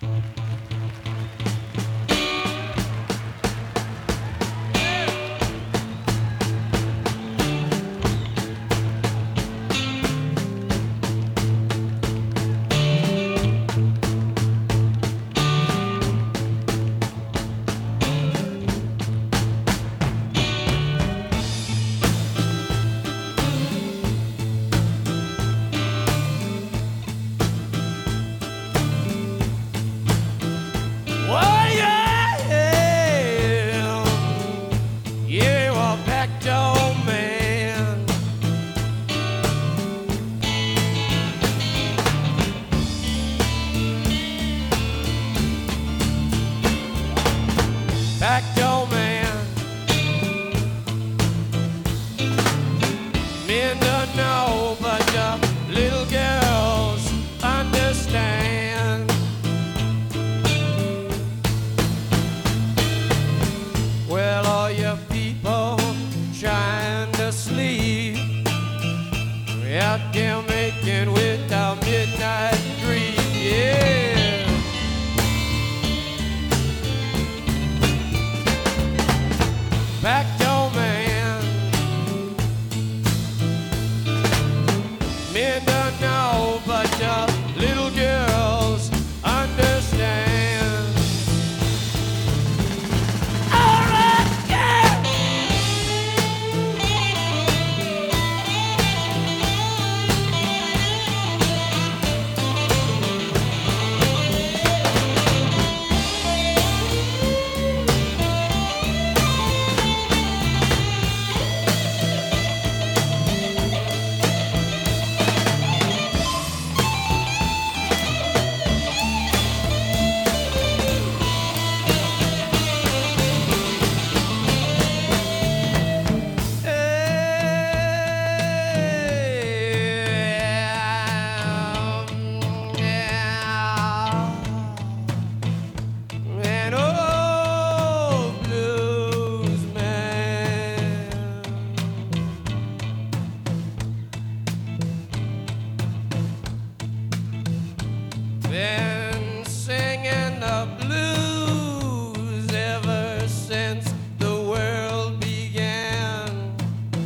Oh, yeah, you a back door man. Back door man. Men don't know, but the little girls understand. Well, all you people trying to sleep, we out there making with our midnight dream, yeah. Back door man. Men don't know, but the little girls understand. All right, yeah. Man, oh, blues man. Been singing the blues ever since the world began.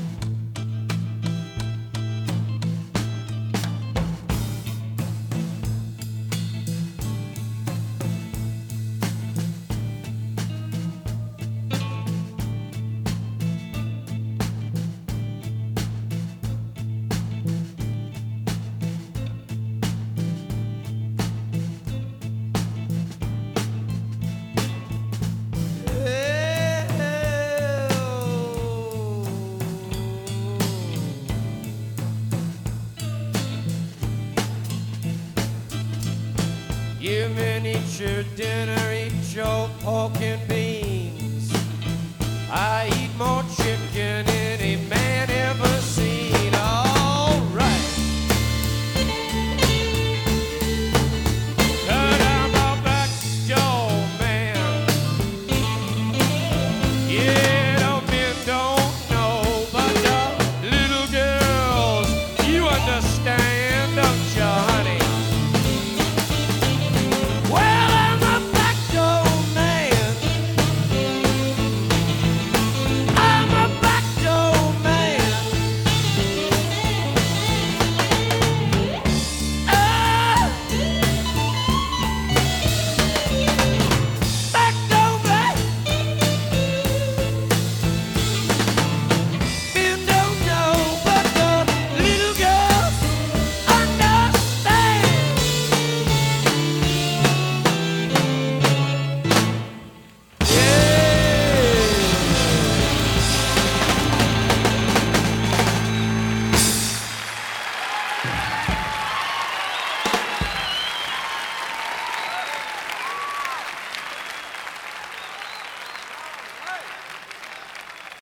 You men eat your dinner, eat your pork and beans. I eat more chicken than any man ever